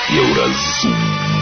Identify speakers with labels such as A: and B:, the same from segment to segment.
A: Еўразум.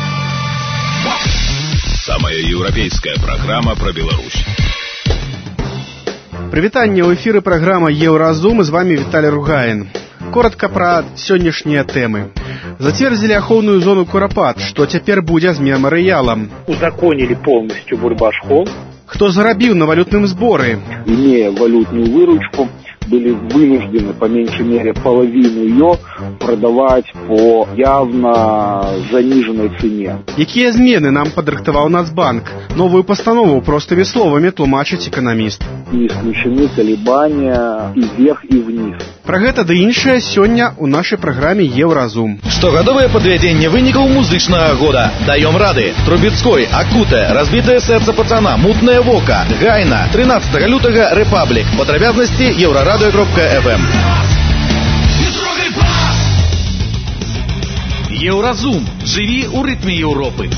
A: Самая еўрапейская программа про Беларусь.
B: Прывітанне, ў эфіры праграма Еўразум, і з вами Віталий Ругаін. Коротко пра сённяшнія тэмы. Зацвердзілі ахоўную зону Курапат, што цяпер будзе з мемарыялам.
C: Узаконили полностью бульбашхол.
B: Хто зарабіў на валютным зборы?
D: Имея валютную выручку, были вынуждены по меньшей мере половину ее продавать по явно заниженной цене.
B: Якія змены нам падрыхтаваў Нацбанк? Новую постанову простыми словами тлумачыць эканаміст.
D: Не исключены колебания и вверх, и вниз.
B: Пра гэта ды іншае сёння ў нашай праграме Еўразум.
E: Штогадовае падвядзенне вынікаў музычнага года. Даём рады. Трубецкой, Акута, Разбітае сэрца пацана, Мутнае вока, Гайна, 13 лютага Рэпаблік. Падрабязнасці еўрарадыё.фм. Еўразум. Жыві ў рытме Еўропы.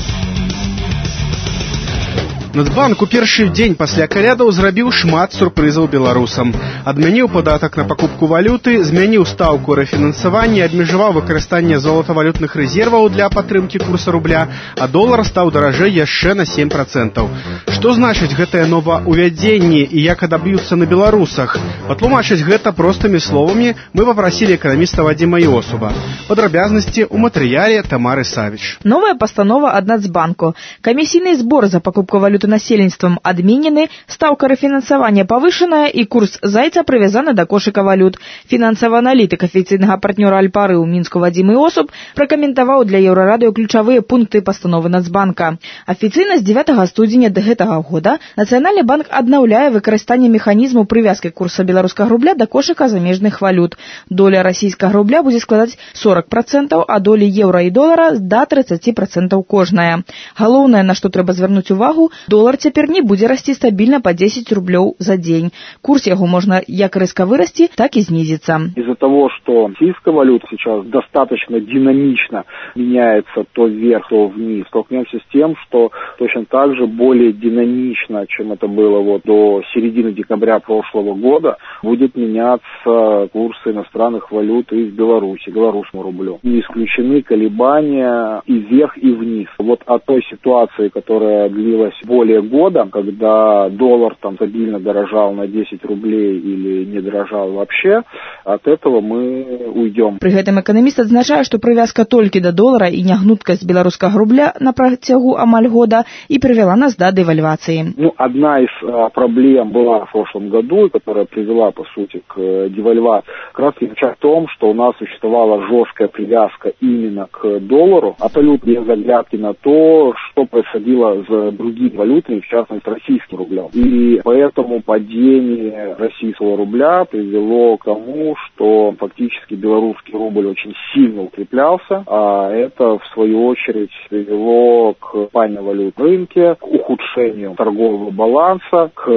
B: Нацбанк у першы дзень пасля калядаў зрабіў шмат сюрпрызаў беларусам. Адмяніў падатак на пакупку валюты, змяніў стаўку рэфінансавання, абмежаваў выкарыстанне золатавалютных рэзерваў для падтрымкі курса рубля, а долар стаў даражэй яшчэ на 7%. Што значыць гэтае новаўвядзенне і як адаб'юцца на беларусах? Патлумачыць гэта простымі словамі мы папрасілі эканаміста Вадзіма Іосуба. Падрабязнасці ў матэрыяле Тамары Савіч.
F: Новая постанова ад Нацбанку. Камісійны збор за пакупку валюты населенствам адменены, стаўка рэфінансавання павышаная і курс зайца прывязаны да кошыка валют. Фінансавы аналітык афіцыйнага партнёра Альпары ў Мінску Вадзім Іосуб пракаментаваў для Еўрарадыё ключавыя пункты пастановы Нацбанка. Афіцыйна з 9 студзеня да гэтага года Нацыянальны банк аднаўляе выкарыстанне механізму прывязкі курса беларускага рубля да кошыка замежных валют. Доля расійскага рубля будзе складаць 40%, а долі еўра і долара да 30% кожная. Галоўнае, на што трэба звярнуць увагу, долар цяпер не будзе расці стабільна по 10 рублёў за дзень. Курс яго можна як рэзка вырасці, так и снизиться.
D: Из-за того, что российская валюта сейчас достаточно динамично меняется то вверх, то вниз, столкнемся с тем, что точно так же более динамично, чем это было вот до середины декабря прошлого года, будет меняться курсы иностранных валют из Беларуси, белорусскому рублю. Не исключены колебания и вверх, и вниз. Вот от той ситуации, которая длилась более года, когда доллар там стабильно дорожал на 10 рублей или не дорожал вообще, от этого мы уйдем.
F: При гэтым эканаміст адзначае, што прывязка толькі да долара і нягнуткасць беларускага рубля на працягу амаль года і привела нас до девальвации.
D: Одна из проблем была в прошлом году, которая привела, по сути, к девальвации, как раз в том, что у нас существовала жесткая привязка именно к доллару, абсолютно без оглядки на то, что происходило с другими валютами, в частности, с российским рублем. И поэтому падение российского рубля привело к тому, что фактически белорусский рубль очень сильно укреплялся, а это, в свою очередь, привело к падению валют на рынке, к ухудшению торгового баланса, к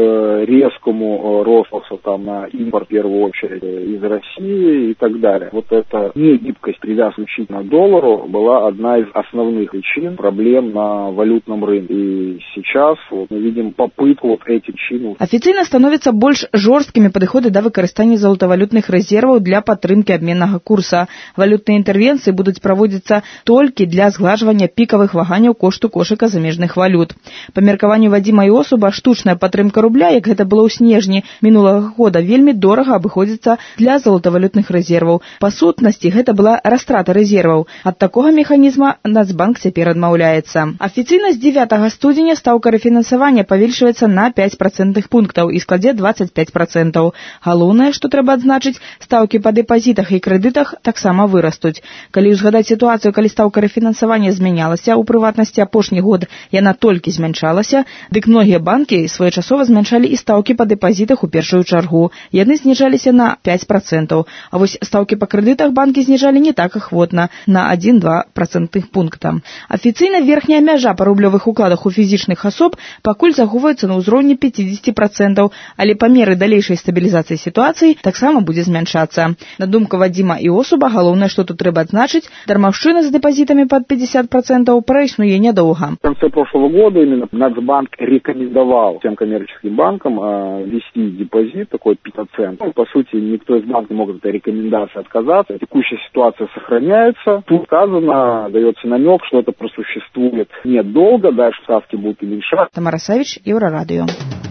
D: резкому росту там на импорт, в первую очередь, из России и так далее. Вот эта негибкость привязки исключительно к доллару была одна из основных причин проблем на валютном рынке. И сейчас вот мы видим попытку вот эти причины.
F: Афіцыйна становяцца больш жорсткімі падыходы да выкарыстання золатавалютных рэзерваў для падтрымкі абменнага курса. Валютныя інтэрвенцыі будуць праводзіцца толькі для зглажвання пікавых ваганняў кошту кошыка замежных валют. Па меркаванню Вадзіма Іосуба, штучная падтрымка рубля, як гэта было ў снежні мінулага года, вельмі дорага абыходзіцца для золатавалютных рэзерваў. Па сутнасці, гэта была растрата рэзерваў. Ад такога механізма Нацбанк цяпер адмаўляецца. Афіцыйна з 9 студзеня стаўка рэфінансавання павялічваецца на 5% пунктаў і складзе 25%. Галоўнае, што трэба адзначыць, стаўкі па дэпазітах і крэдытах таксама вырастуць. Калі ўзгадаць сітуацыю, калі стаўка рэфінансавання змянялася, у прыватнасці апошні год яна толькі змяншалася, дык многія банкі своечасова змяншалі і стаўкі па дэпазітах у першую чаргу. Яны зніжаліся на 5%. А вось стаўкі па крэдытах банкі зніжалі не так ахвотна, на 1-2% пункта. Афіцыйна верхняя мяжа па рублёвых укладах у фізічных асоб асоб пакуль захоўваюцца на ўзроўні 50%, але па меры далейшай стабілізацыі сітуацыі таксама будзе змяншацца. На думку Вадзіма Іосуба, галоўнае, што тут трэба адзначыць, дармаўшчына з дэпазітамі пад 50% праіснуе нядоўга.
D: В конце прошлого года именно Нацбанк рекомендовал всем коммерческим банкам ввести депозит такой 5%. По сути, никто из банков не мог от этой рекомендации отказаться. Текущая ситуация сохраняется. Тут сказано, дается намек, что это просуществует недолго, дальше ставки будут уменьшаться.
F: Тамара Савіч, Еўрарадыё.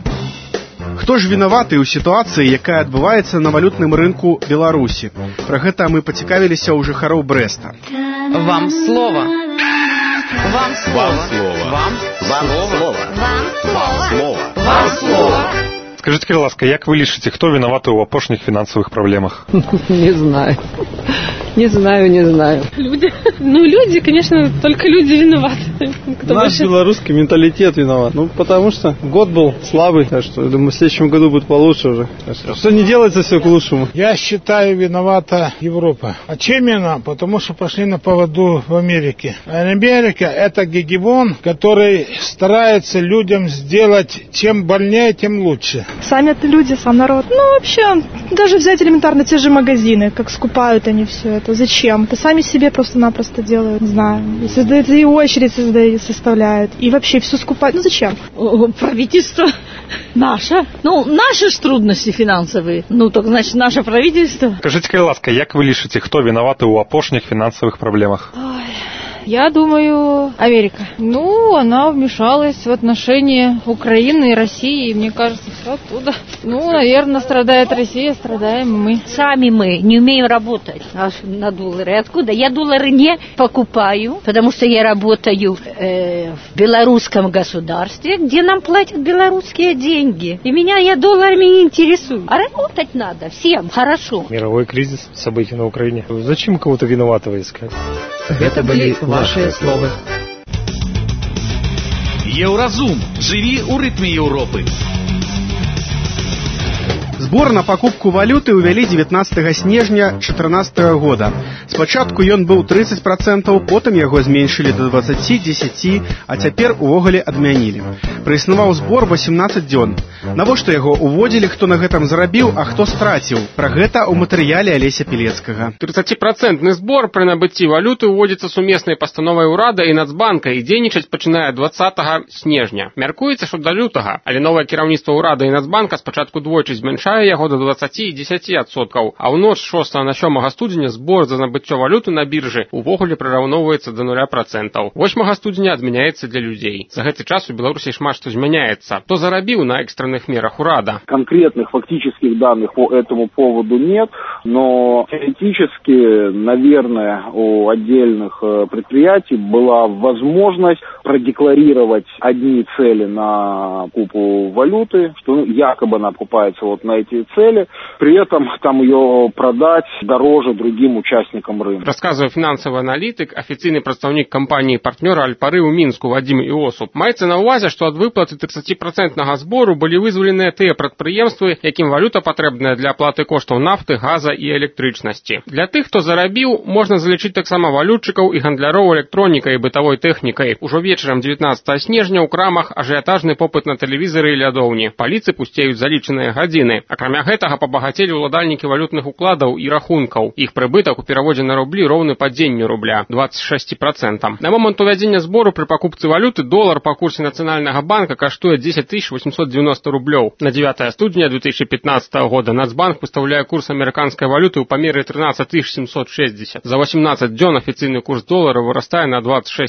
B: Хто ж вінаваты ў сітуацыі, якая адбываецца на валютным рынку Беларусі? Пра гэта мы пацікавіліся ў жыхароў Брэста.
G: Вам слово. Вам слово. Вам слово. Вам слово. Вам слово.
H: Скажите, калі ласка, як вы лічыце, хто вінаваты ў апошніх фінансавых праблемах?
I: Не знаю. Не знаю.
J: Люди. Люди, конечно, только люди виноваты.
K: Наш белорусский менталитет виноват. Потому что год был слабый, так что, думаю, в следующем году будет получше уже. Что не делается, все к лучшему.
L: Я считаю, виновата Европа. А чем именно? Потому что пошли на поводу в Америке. А Америка – это гегемон, который старается людям сделать, чем больнее, тем лучше.
J: Сами это люди, сам народ. Вообще, даже взять элементарно те же магазины, как скупают они все это. Зачем? Это сами себе просто-напросто делают, не знаю. И создают, и очередь составляют, и вообще все скупают. Зачем?
I: Правительство наше. Наши ж трудности финансовые. Так значит, наше правительство.
H: Скажите, калі ласка, як вы лічыце, хто вінаваты ў апошніх фінансавых праблемах?
J: Я думаю, Америка. Она вмешалась в отношения Украины и России, и мне кажется, все оттуда. Наверное, страдает Россия, страдаем мы.
I: Сами мы не умеем работать на доллары. Откуда? Я доллары не покупаю, потому что я работаю в белорусском государстве, где нам платят белорусские деньги. И я долларами не интересую. А работать надо всем хорошо.
K: Мировой кризис, события на Украине. Зачем кого-то виноватого искать?
G: Это были ваши словы.
E: Еўразум. Жыві ў рытме Еўропы.
B: Збор на пакупку валюты ўвялі 19 снежня 2014 года. Спачатку ён быў 30%, потым яго зменшылі да 20-10, а цяпер увогуле адмянілі. Праіснаваў збор 18 дзён. Навошта яго уводзілі, хто на гэтым зарабіў, а хто страціў? Пра гэта ў матэрыяле Алеся Пілецкага.
M: 30% збор пры набыцці валюты ўводзіцца сумеснай пастановай урада і Нацбанка і дзейнічаць пачынае 20 снежня. Мяркуецца, што да лютага, але новае кіраўніцтва урада і Нацбанка спачатку двойчы змяншае яго до 20-10%, а ў ноч 6 на 7 студзеня збор за набыццё валюты на біржы увогуле прыраўноўваецца до 0%. 8 студзеня адмяняецца для людзей. За гэты час у Беларусі шмат што змяняецца. Хто зарабіў на экстранных мерах урада?
D: Конкретных фактических данных по этому поводу нет, но теоретически, наверное, у отдельных предприятий была возможность продекларировать одни цели на покупку валюты, что якобы она покупается на эти цели, при этом ее продать дороже другим участникам рынка.
M: Расказывае фінансавы аналітык, афіцыйны прадстаўнік кампаніі-партнёра Альпары ў Мінску Вадзім Іосуб. Маецца на ўвазе, што ад выплаты 30% збору былі вызваленыя тыя прадпрыемствы, якім валюта патрэбная для аплаты коштаў нафты, газа і электрычнасці. Для тых, хто зарабіў, можна залічыць таксама валютчыкаў і гандляроў электронікай і бытавой тэхнікай. Ужо вечарам 19 снежня ў крамах ажыятажны попыт на тэлевізары і лядоўні. Паліцы пусцеюць залічаныя гадзіны. Акрамя гэтага пабагацелі ўладальнікі валютных укладаў і рахункаў. Іх прыбытак у пераводзе на рублі роўны падзенню рубля 26%. На момант увядзення збору пры пакупцы валюты долар па курсе Нацыянальнага банка каштуе 10 890 рублёў. На 9 студзеня 2015 года Нацбанк выставляе курс амерыканскай валюты ў памеры 13 760. За 18 дзён афіцыйны курс долара вырастае на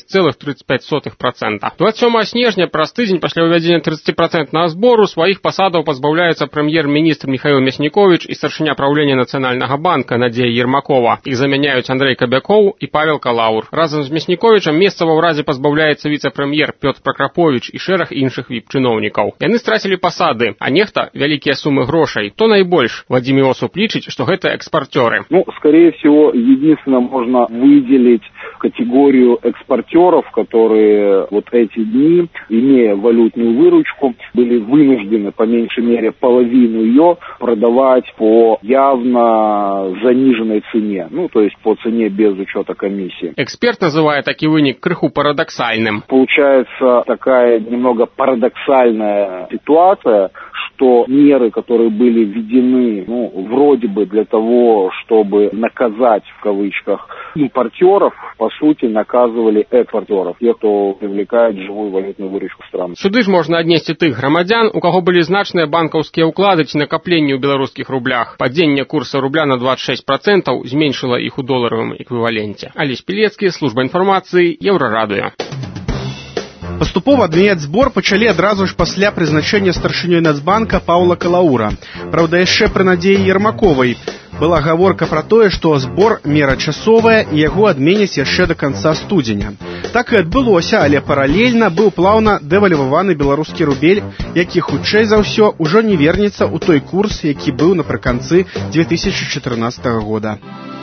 M: 26,35%. 27 снежня праз тыдзень пасля ўвядзення 30% збору сваіх пасадаў пазбаўляецца прэм'ер-міністр Михаил Мяснікович і старшыня праўлення Нацыянальнага банка Надзея Ермакова. Іх заменяют Андрей Кобяков и Павел Калаур. Разом з Мясніковичем месца ва ўрадзе пазбаўляецца віцэ-прэм'ер Пётр Пракрапович і шэраг іншых віп-чыноўнікаў. Яны страцілі пасады, а нехта вялікія сумы грошай. То найбольш? Вадзім Іосуб лічыць, што гэта экспартеры.
D: Скорее всего, единственно можно выделить категорию экспортеров, которые эти дни, имея валютную выручку, были вынуждены, по меньшей мере, половину ее жилье продавать по явно заниженной цене, ну, то есть по цене без учета комиссии.
M: Эксперт называет таки вынік крыху парадоксальным.
D: Получается такая немного парадоксальная ситуация, что меры, которые были введены, ну, вроде бы для того, чтобы наказать, в кавычках, импортеров, по сути, наказывали экспортеров, тех, кто привлекает живую валютную выручку страны.
M: Сюды ж можна аднесці тых грамадзян, у каго былі значныя банкаўскія ўклады ці накапленні ў беларускіх рублях. Падзенне курса рубля на 26% зменшыла іх у доларовым эквіваленце. Алесь Пілецкі, служба інфармацыі, Еўрарадыё.
B: Паступова адмяняць збор пачалі адразу ж пасля прызначэння старшынёй Нацбанка Паўла Калаура. Праўда, яшчэ пры Надзеі Ермаковай была гаворка пра тое, што збор мера часовая і яго адменяць яшчэ да канца студзеня. Так і адбылося, але паралельна быў плаўна дэвальваваны беларускі рубель, які хутчэй за ўсё ўжо не вернецца ў той курс, які быў напрыканцы 2014 года.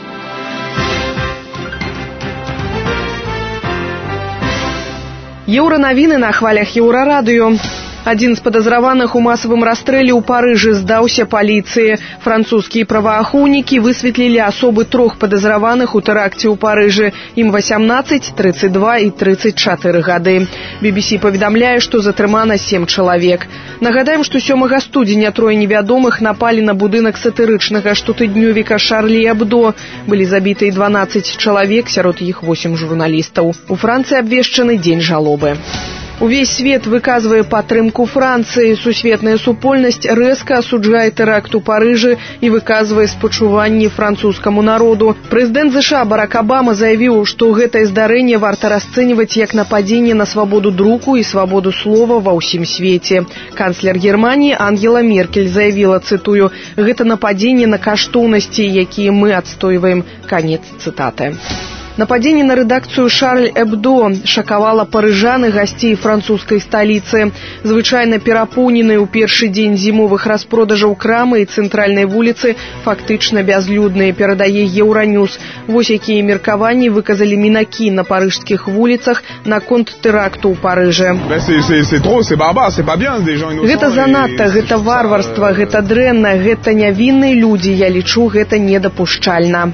N: Еўранавіны на хвалях Еўрарадыё. Один из подозреваных у массовом расстреле у Парижа сдался полиции. Французские правоохранники высветлили особы 3 подозреваных у теракте у Парижа. Им 18, 32 и 34 годы. BBC поведомляет, что затрымано 7 человек. Нагадаем, что 7 студзеня 3 невядомых напали на будынак сатырычнага штотыднёвіка Шарлі Эбдо. Были забиты 12 человек, сярод іх 8 журналистов. У Франции обвешчаны День жалобы. Увесь свет выказывая падтрымку Франции. Сусветная супольнасць рэзка асуджае тэракт у Парыжы і выказвае спачуванні французскому народу. Прэзідэнт США Барак Обама заявіў, што гэтае здарэнне варта расцэньваць як нападзенне на свабоду друку і свабоду слова ва ўсім свеце. Канцлер Германии Ангела Меркель заявила, цитую, «Гэта нападзенне на каштоўнасці, якія мы адстойваем». Конец цитаты. Нападение на редакцию Шарль Эбдо шоковало парижан и гостей французской столицы. Звычайно перапоўненыя ў першы дзень зімовых распродажаў крамы і цэнтральнай вуліцы фактычна бязлюдныя, перадае Еўраньюз. Вось якія меркаванні выказалі мінакі на парыжскіх вуліцах наконт тэракту ў Парыжы. Гэта занадта, гэта варварства, гэта дрэнна, гэта нявінныя людзі, я лічу, гэта недапушчальна.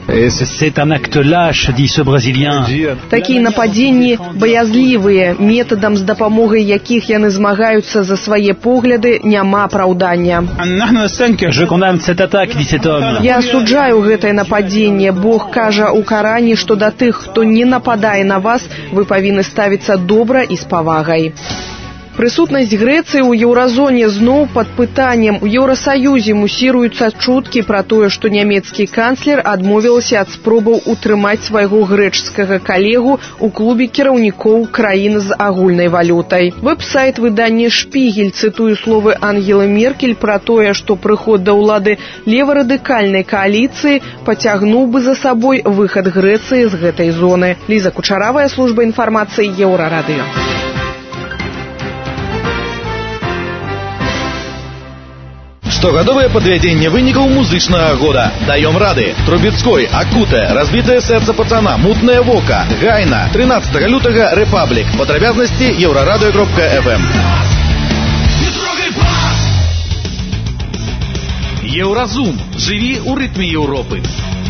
N: Такие нападения боязливые, методом с допомогой яких яны змагаюцца за свои погляды, няма апраўдання. Я осуджаю гэтае нападение. Бог кажа у Коране, что до тых, кто не нападае на вас, вы павінны ставіцца добра і з павагай. Прысутнасць Грэцыі ў еўразоне зноў пад пытаннем. У Еўрасаюзе мусіруюцца чуткі пра тое, што нямецкі канцлер адмовіўся ад спробаў утрымаць свайго грэчскага калегу ў клубе кіраўнікоў краін з агульнай валютай. Вэб-сайт выдання «Шпігель» цытуе словы Ангелы Меркель пра тое, што прыход да ўлады леварадыкальнай кааліцыі пацягнуў бы за сабой выхад Грэцыі з гэтай зоны. Ліза Кучаравая, служба інфармацыі, Еўрарадыё.
E: Штогадовае падвядзенне вынікаў музычнага года. Даём рады. Трубецкой, Акуте, Разбітае сэрца пацана, Мутнае вока, Гайна. 13 лютага Репаблік. Падрабязнасці Еўрарадыё.fm. Еўразум. Жыві ў рытме Еўропы.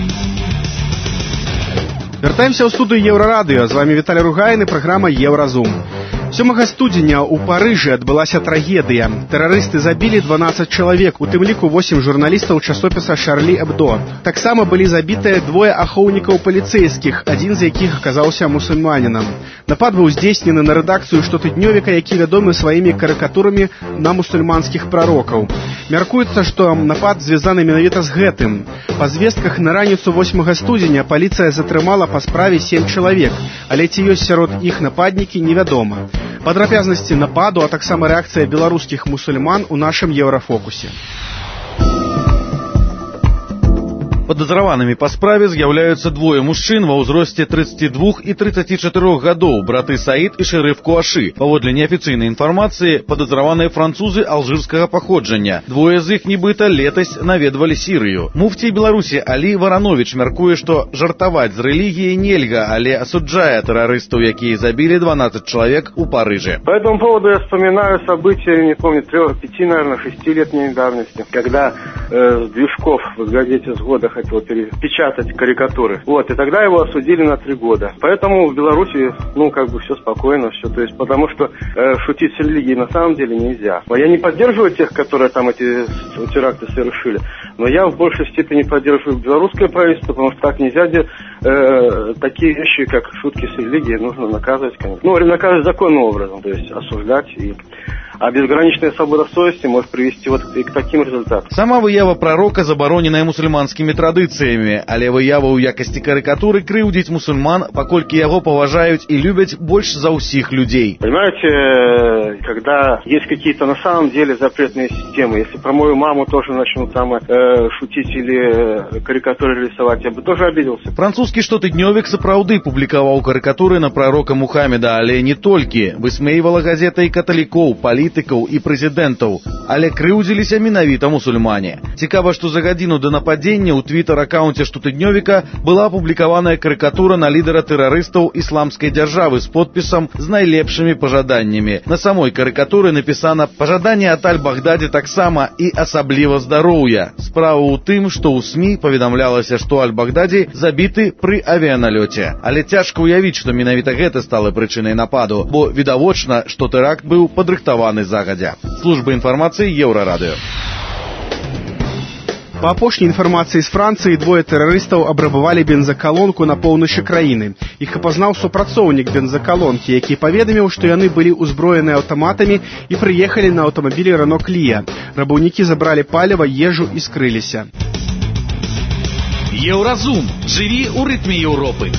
B: Вяртаемся ў студыю Еўрарадыё. З вами Віталій Ругайн і праграма Еўразум. 7 студзеня ў Парыжы адбылася трагедыя. Тэрарысты забілі 12 чалавек, у тым ліку 8 журналістаў часопіса Шарлі Эбдо. Таксама былі забітыя 2 ахоўнікаў паліцэйскіх, адзін з якіх аказаўся мусульманінам. Напад быў здзейснены на рэдакцыю штотыднёвіка, які вядомы сваімі карыкатурамі на мусульманскіх прарокаў. Мяркуецца, што напад звязаны менавіта з гэтым. Па звестках на раніцу 8 студзеня паліцыя затрымала па справе 7 чалавек, але ці ёсць сярод іх нападнікі, невядома. Падрабязнасці нападу, а таксама рэакцыя беларускіх мусульман у нашым еўрафокусе.
E: Падазраванымі па справе з'яўляюцца двое мужчын ва ўзросце 32 і 34 гадоў, браты Саід і Шериф Куашы. Паводле неафіцыйнай інфармацыі, падазраваныя французы алжырскага паходжання. Двое з іх нібыта летась наведвалі Сірыю. Муфцій Беларусі Алі Варанович мяркуе, што жартаваць з рэлігіяй нельга, але асуджае тэрарыстаў, якія забілі 12 человек у Париже.
O: По этому поводу я вспоминаю события, не помню, 3-5, наверное, 6-летней давности, когда Движков в газете «Сгода» хотел перепечатать карикатуры. Вот, и тогда его осудили на 3 года. Поэтому в Беларуси, все спокойно, все. То есть, потому что шутить с религией на самом деле нельзя. Я не поддерживаю тех, которые там эти теракты совершили, но я в большей степени поддерживаю белорусское правительство, потому что так нельзя, такие вещи, как шутки с религией, нужно наказывать, конечно. Наказывать законным образом, то есть осуждать. А безграничная свобода совести может привести и к таким результатам.
E: Сама выява пророка забароненая мусульманскімі традыцыямі, але выява ў якасці карикатуры крыўдзіць мусульман, паколькі яго паважаюць и любят больше за всех людей.
O: Понимаете, когда есть какие-то на самом деле запретные системы, если про мою маму тоже начнут там шутить или карикатуры рисовать, я бы тоже обиделся.
E: Французскі штотыднёвік сапраўды публікаваў карикатуры на пророка Мухаммеда, але не толькі. Высмейвала газета і каталікоў, палітыкаў і прэзідэнтаў, але крыўдзіліся менавіта мусульмане. Цікава, што за гадзіну да нападзення ў твітар-акаунце штотыднёвіка была апублікаваная карикатура на лідара тэрарыстаў ісламскай дзяржавы з подпісам з найлепшымі пажаданнямі. На самой карикатуры напісана «Пажаданне ад Аль-Багдаді таксама і асабліва здароўя». Справа ў тым, што ў СМІ паведамлялася, што Аль-Багдаді забіты пры авіяналёце. Але цяжка ўявіць, што менавіта гэта стала прычынай нападу, бо відавочна, што тэракт быў падрыхтаваны загадзя. Служба інфармацыі Еўрарадыё.
B: По апошняй інфармацыі з Францыі, двое тэрарыстаў абрабавалі бензакалонку на поўначы краіны. Іх апазнаў супрацоўнік бензакалонкі, які паведаміў, што яны былі ўзброеныя аўтаматамі і прыехалі на аўтамабілі Рено Клія. Рабаўнікі забралі паліва, ежу і скрыліся.
E: Еўразум. Жыві ў рытме Еўропы.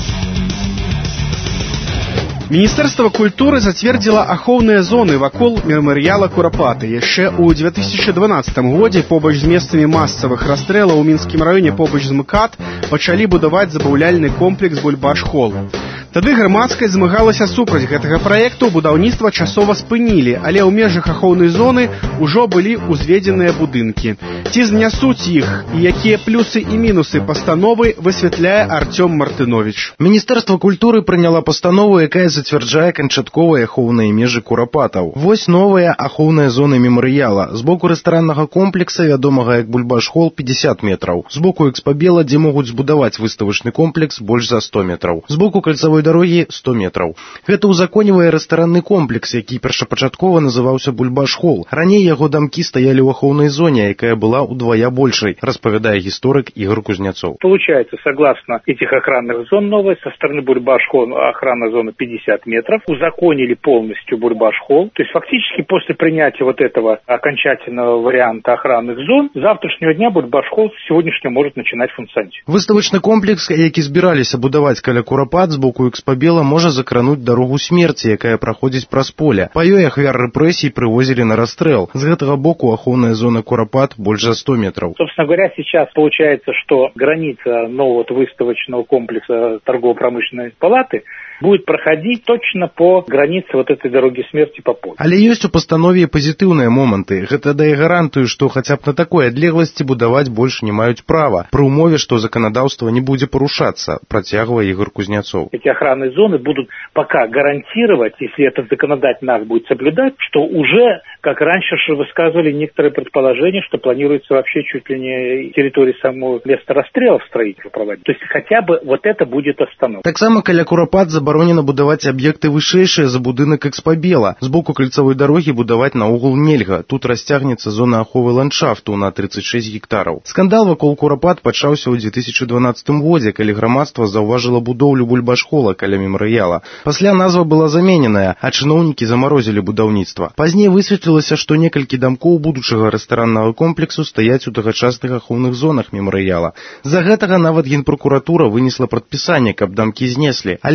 B: Міністэрства культуры зацвердзіла ахоўныя зоны вакол мемарыяла Курапаты. Яшчэ ў 2012 годзе побач з месцамі масавых расстрэлаў у Мінскім раёне побач з МКАД пачалі будаваць забаўляльны комплекс Бульбаш-Холл. Тады грамадскасць змагалася супраць гэтага праекту, будаўніцтва часова спынілі, але ў межах ахоўнай зоны ўжо былі ўзведзеныя будынкі. Ці знясуць іх і якія плюсы і мінусы пастановы, высвятляе Артём Мартынович.
P: Міністэрства культуры прыняла пастанову, якая зацвярджае канчатковыя ахоўныя межы Курапатаў. Вось новая ахоўная зона мемарыяла. З боку рэстараннага комплекса, вядомага як Бульбаш-Холл, 50 метраў. З боку Экспабела, дзе могуць збудаваць выставачны комплекс, больш за 100 метраў. З боку кальцавой дарогі 100 метраў. Гэта ўзаконівае рэстаранны комплекс, які першапачаткова называўся Бульбаш-Холл. Раней яго дамкі стаялі ў ахоўнай зоне, якая была удвая большай, распавядае гісторык Ігор Кузнецов.
C: Получается, согласно этих охранных зон новой, со стороны Бульбаш-Холл охранная зона 50 метров, узаконили полностью Бульбаш-Холл. То есть фактически после принятия вот этого окончательного варианта охранных зон, с завтрашнего дня Бульбаш-Холл сегодняшнего может начинать функционировать.
P: Выставачны комплекс, які збіраліся будаваць каля Курапат, з боку Экспабела можа закрануць дарогу смерці, якая праходзіць праз поле. Па ёй ахвяр рэпрэсій прывозілі на расстрэл. З гэтага боку ахоўная зона Курапат больш за 100 метров.
C: Собственно говоря, сейчас получается, что граница нового выставочного комплекса торгово-промышленной палаты будет проходить точно по границе вот этой дороги смерти по полю.
P: Але ёсць у пастанове пазітыўныя моманты. Гэта дае гарантыю, што хаця б на такой адлегласці будаваць больш не маюць права, пры ўмове, што заканадаўства не будзе парушацца, працягвае Ігор Кузнецов.
C: Эти охранные зоны будут пока гарантировать, если этот законодательный акт будет соблюдать, что уже, как раньше высказывали некоторые предположения, что планируется вообще чуть ли не территории самого места расстрелов строительства проводить. То есть хотя бы вот это будет остановлено.
P: Таксама каля Курапат забаронена будаваць аб'екты вышэйшыя за будынак Экспабела. З боку кальцавой дарогі будаваць наогул нельга. Тут расцягнецца зона аховы ландшафту на 36 гектараў. Скандал вакол Курапат пачаўся ў 2012 годзе, калі грамадства заўважыла будоўлю Бульбаш-Холла каля мемарыяла. Пасля назва была замененая, а чыноўнікі замарозілі будаўніцтва. Пазней высветлілася, што некалькі дамкоў будучага рэстараннага комплексу стаяць у тагачасных ахоўных зонах мемарыяла. З-за гэтага нават Генпракуратура вынесла прадпісанне, каб дамкі знеслі, але праз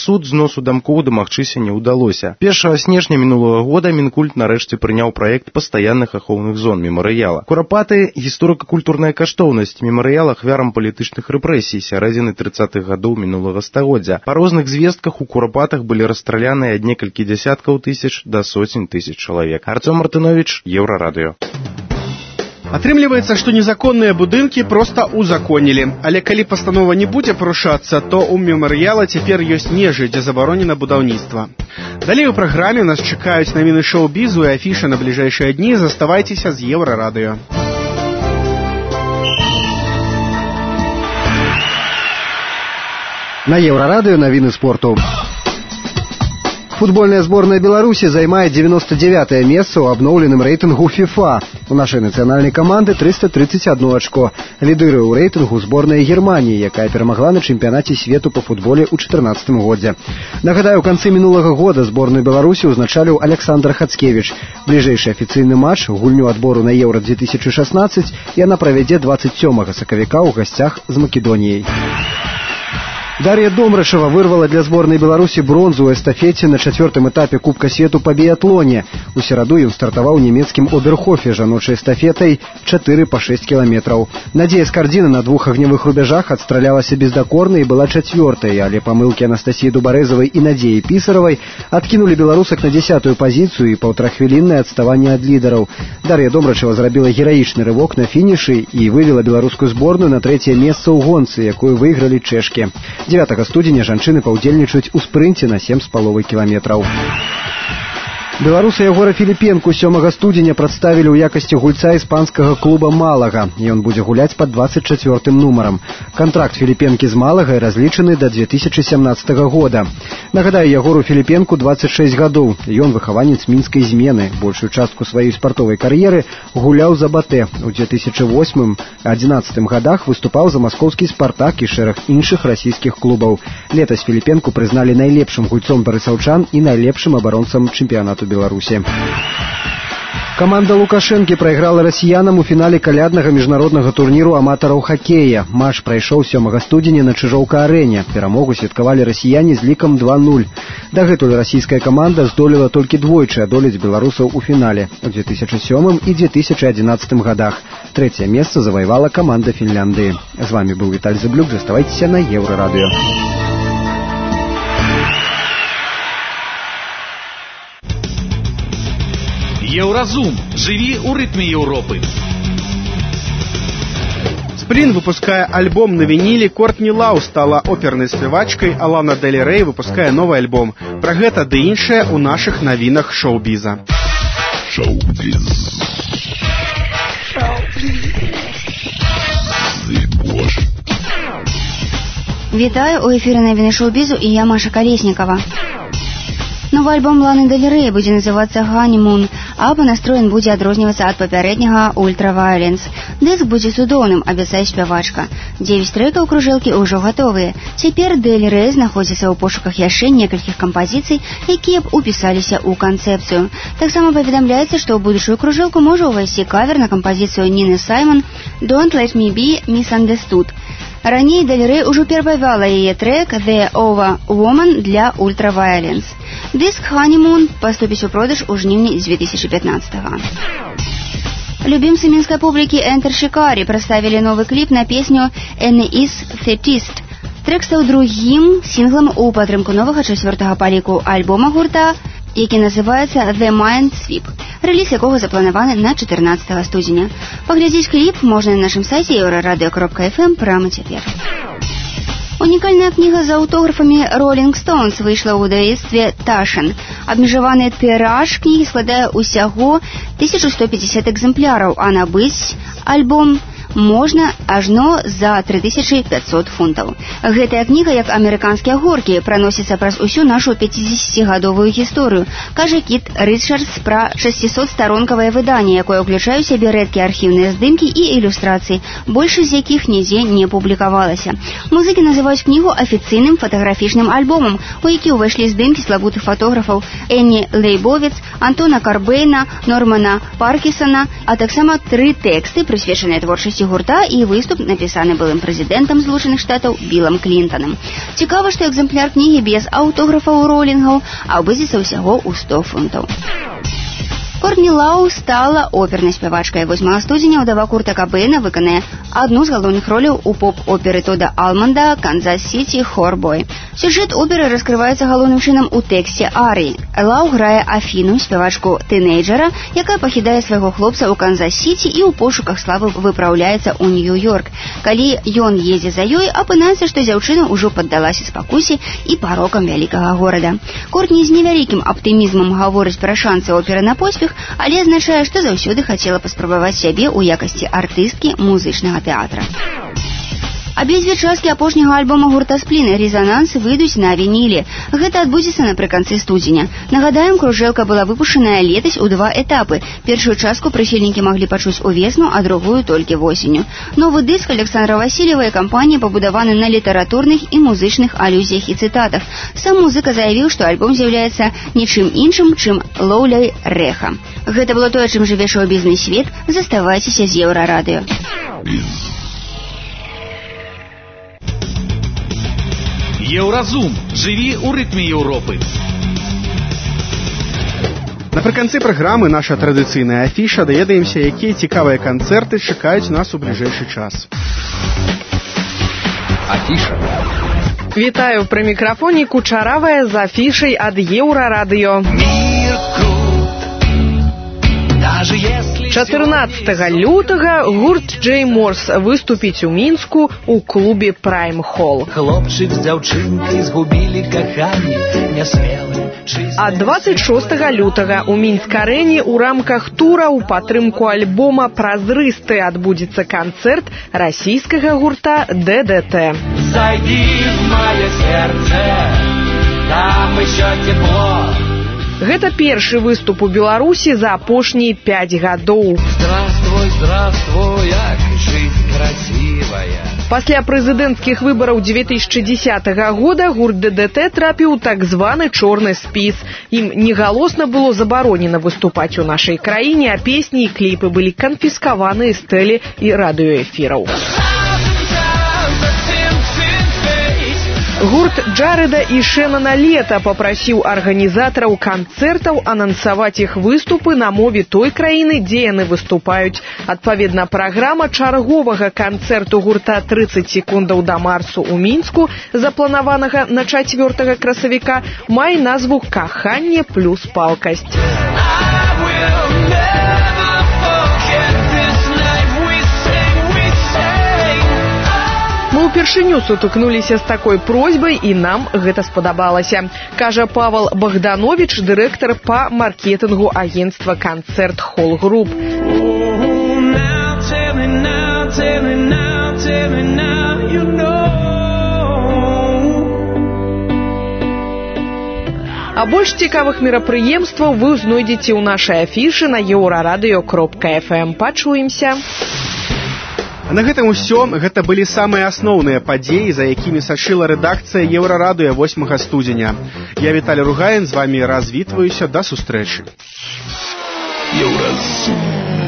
P: суд зносу дамкоў дамагчыся не ўдалося. 1 снежня мінулага года Мінкульт нарэшце прыняў праект пастаянных ахоўных зон мемарыяла. Курапаты – гісторыка-культурная каштоўнасць, мемарыял ахвярам палітычных рэпрэсій сярэдзіны 30-х гадоў мінулага стагоддзя. Па розных звестках у Курапатах былі расстраляныя ад некалькі дзясяткаў тысяч да сотень тысяч чалавек. Артём Мартынович, Еўрарадыё.
B: Атрымліваецца, што незаконныя будынкі проста узаконілі. Але калі пастанова не будзе парушацца, то ў мемарыяла цяпер ёсць межы, дзе забаронена будаўніцтва. Далей у праграме нас чакаюць навіны шоу-бізу і афіша на бліжэйшыя дні. Заставайцеся з Еўрарадыё.
Q: На Еўрарадыё навіны спорту. Футбольная сборная Беларуси займает 99-е место ў абноўленым рэйтынгу FIFA. У нашай нацыянальнай каманды 331 очко. Лідыруе ў рэйтынгу зборная Германии, якая перамагла на чэмпіянаце свету по футболе ў 2014 годзе. Нагадаю, у канцы мінулага года зборную Беларуси узначаліў Александр Хацкевич. Бліжэйшы афіцыйны матч, гульню адбору на Еўра 2016, яна правядзе 27 сакавіка ў гасцях з Македоніяй. Дар'я Домрачева вырвала для сборной Беларуси бронзу ў эстафете на 4-м этапе Кубка свету по биатлоне. У сераду ён стартаваў немецкім Оберхофе жаночай эстафетай 4 по 6 километров. Надзея Скардзіна на 2 агнявых рубежах адстралялася бездакорна і была 4-й, але памылкі Анастасіі Дубарэзавай і Надзеі Пісаравай адкінулі беларусак на 10-ю пазіцыю і паўторахвіліннае адставанне ад лідараў. Дар'я Домрачева зрабіла гераічны рывок на фінішы і вывела беларускую зборную на 3-е месца ў гонцы, якую выйгралі чэшкі. 9 студзеня жанчыны паўдзельнічаюць у спрынце на 7,5 кіламетраў. Беларуса Ягора Філіпенку 7 студзеня прадставілі ў якасці гульца іспанскага клуба Малага. Ён будзе гуляць пад 24-м нумарам. Кантракт Філіпенкі з Малагай разлічаны да 2017 года. Нагадаю, Ягору Філіпенку 26 гадоў. Ён выхаванец мінскай змены. Большую частку сваёй спартовай кар'еры гуляў за Батэ. У 2008-2011 годах выступаў за маскоўскі Спартак і шэраг іншых расійскіх клубаў. Летась Філіпенку прызналі найлепшым гульцом барысаўчан і найлепшым абаронцам чэмпіянату Беларуси. Команда Лукашэнкі прайграла расіянам у фінале каляднага міжнароднага турніру аматараў хакея. Матч прайшоў 7 студзеня на Чыжоўка-арэне. Перамогу святкавалі расіяне з лікам 2-0. Дагэтуль расійская каманда здолела толькі двойчы адолець беларусаў у фінале у 2007 і 2011 годах. 3-е месца заваявала каманда Фінляндыі. З вами быў Віталь Зыблюк. Заставайцеся на Еўрарадыё.
E: Еўразум. Живи у ритме Европы.
B: Сплин выпуская альбом на виниле, Кортни Лау стала оперной спевачкой, а Лана Дель Рей выпуская новый альбом. Про гэта ды іншае у наших новинах шоу-біза.
A: Шоу-біз.
R: Вітаю, у эфире новины шоу-бізу и я, Маша Колесникова. Новый альбом Ланы Дель Рей будзе называцца «Honeymoon», а па настрою ён будзе адрознівацца ад папярэдняга «Ultraviolence». Дыск будзе цудоўным, абяцае спявачка. 9 трэкаў кружэлкі ўжо гатовыя. Цяпер Дель Рей знаходзіцца ў пошуках яшчэ некалькіх кампазіцый, якія б упісаліся ў канцэпцыю. Таксама паведамляецца, што ў будучую кружэлку можа ўвайсці кавер на кампазіцыю Ніны Саймон «Don't Let Me Be Misunderstood». Раней Дель Рей ўжо перапавяла яе трэк «The Over Woman» для «Ultraviolence». Дыск «Honeymoon» паступіць у продаж у жніўні 2015-го. Любімцы мінскай публікі Enter Shikari прадставілі новы кліп на песню «An Is Thetist». Трэк стаў другім сінглам у падтрымку новага 4-го па-ліку альбома гурта, які называецца «The Mind Sweep», рэліз якога запланаваны на 14 студзеня. Паглядзець кліп можна на нашым сайце euradio.fm прямо цяпер. Унікальная кніга з аўтографамі Rolling Stones выйшла ў выдавецтве Taschen. Абмежаваны тыраж кнігі складае ўсяго 1150 экземпляраў, а набыць альбом можна ажно за 3500 фунтаў. Гэтая кніга, як амерыканскія горкі, праносіцца праз усю нашу 50-гадовую гісторыю, кажа Кіт Рычардс пра 600-старонкавае выданне, якое ўключае ў сябе рэдкія архіўныя здымкі і ілюстрацыі, большасць з якіх нідзе не публікавалася. Музыкі называюць кнігу афіцыйным фатаграфічным альбомам, у які ўвайшлі здымкі славутых фатографаў Энні Лейбовіц, Антона Карбейна, Нормана Паркісона, а таксама 3 тэксты, прысвечаныя творчасці творчасці гурта і выступ, напісаны былым прэзідэнтам Злучаных Штатаў Білам Клінтанам. Цікава, што экземпляр кнігі без аўтографаў ролінгаў абыдзецца ўсяго ў 100 фунтаў. Кортні Лау стала опернай спявачкай. 8 студзеня ўдава Курта Кабэйна выканае адну з галоўных роляў у поп-оперы Тода Алманда «Канзас-Сіці Хорбой». Сюжэт оперы раскрываецца галоўным чынам у тэксце арыі. Лау грае Афіну, спявачку-тынейджера, якая пакідае свайго хлопца ў Канзас-Сіці і ў пошуках славы выпраўляецца ў Нью-Йорк. Калі ён едзе за ёй, апынаецца, што дзяўчына ўжо паддалася спакусе і парокам вялікага горада. Кортні з невялікім аптымізмам гаворыць пра шансы оперы на поспех, але азначае, што заўсёды хацела паспрабаваць сябе ў якасці артысткі музычнага тэатра. Абедзве часткі апошняга альбома гурта «Сплін» «Резонанс» выйдуць на вініле. Гэта адбудзецца напрыканцы студзеня. Нагадаем, кружэлка была выпушчаная летась у 2 этапы. Першую частку прыхільнікі маглі пачуць увесну, а другую толькі восенню. Новы дыск Александра Васильева і кампаніі пабудаваны на літаратурных і музычных алюзіях і цытатах. Сам музыка заявіў, што альбом з'яўляецца нічым іншым, чым лоўляй рэха. Гэта было тое, чым жыве шоу-бізнес-свет. Заставайцеся з Еўрарадыё.
E: Еўразум. Жыві ў рытме Еўропы.
B: Напрыканцы праграмы наша традыцыйная афіша. Даведаемся, якія цікавыя канцэрты чакаюць нас у бліжэйшы час.
A: Афіша.
N: Вітаю, пры мікрафоне Кучаравая з афішай ад Еўрарадыё. 14 лютага гурт Джей Морс выступіць у Мінску ў клубе Прайм Холл.
S: Хлопчык з дзяўчынкай згубілі каханне нясмелы.
N: А 26 лютага ў Мінск-арэне ў рамках тура ў падтрымку альбома «Празрысты» адбудзецца канцэрт расійскага гурта ДДТ.
S: Зайди в маё сердце, там ещё тепло.
N: Гэта першы выступ у Беларусі за апошнія 5 гадоў.
S: Здравствуй, здравствуй, як жизнь красивая.
N: Пасля прэзідэнцкіх выбараў 2010 года гурт ДДТ трапіў у так званы чорны спіс. Ім негалосна было забаронена выступаць у нашай краіне, а песні і кліпы былі канфіскаваны з тэле- і радыёэфіраў. Гурт Джарэда і Шэнана Лета папрасіў арганізатараў канцэртаў анансаваць іх выступы на мове той краіны, дзе яны выступаюць. Адпаведна, праграма чарговага канцэрту гурта 30 секундаў да марсу ў Мінску, запланаванага на 4 красавіка, мае назву «Каханне плюс палкасць». Мы ўпершыню сутыкнуліся з такой просьбай, і нам гэта спадабалася, кажа Павел Богданович, дырэктар па маркетынгу агентства «Канцэрт Холл Груп». А больш цікавых мерапрыемстваў вы знойдзеце ў нашай афішы на euraradыё.fm. Пачуемся.
B: На гэтым усё. Гэта былі самыя асноўныя падзеі, за якімі сачыла рэдакцыя Еўрарадыё 8 студзеня. Я Віталій Ругаін з вамі развітваюся. Да сустрэчы.
A: Еўразум.